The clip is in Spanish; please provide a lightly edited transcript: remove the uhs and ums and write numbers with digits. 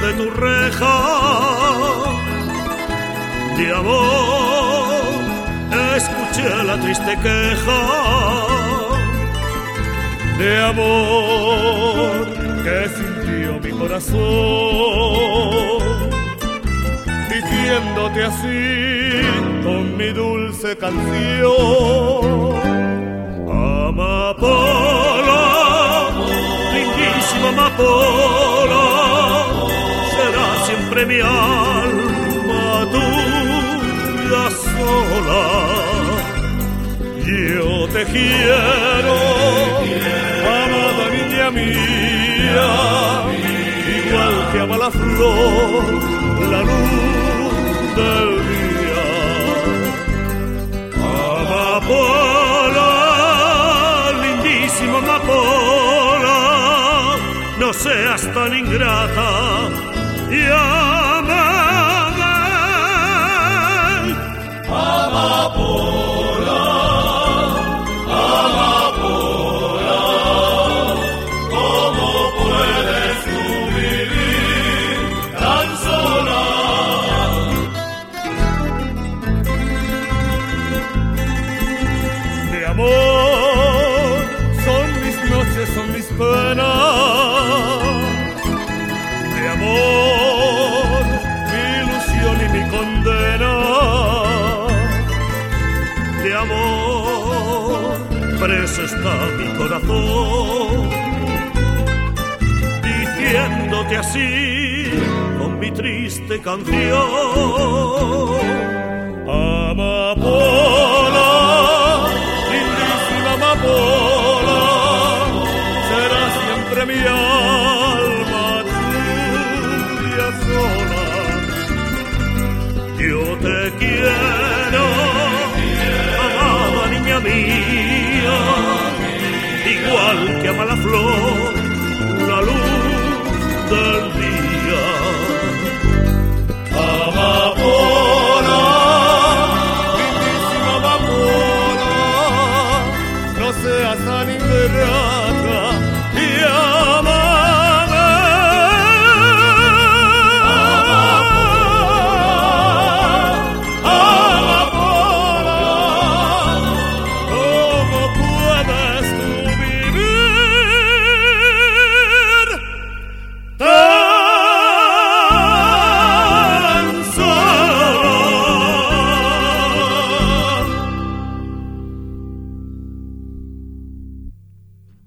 de tu reja. De amor escuché la triste queja, de amor que sintió mi corazón, diciéndote así con mi dulce canción. Amapola, lindísima amapola, será siempre mi alma tuya sola. Yo te quiero, amada niña mía, igual que ama la flor la luz del día. Amapola, lindísima amapola, no seas tan ingrata y amame. Amapola, amapola, ¿cómo puedes tú vivir tan sola? De amor son mis noches, son mis penas. De amor mi ilusión y mi condena. De amor preso está mi corazón, diciéndote así con mi triste canción. Amapola, lindísima amapola, será siempre mi alma tuya sola. Yo te quiero, amada niña mía, igual que ama la flor la luz del día. Amapola, lindísima amapola, no seas tan ingrata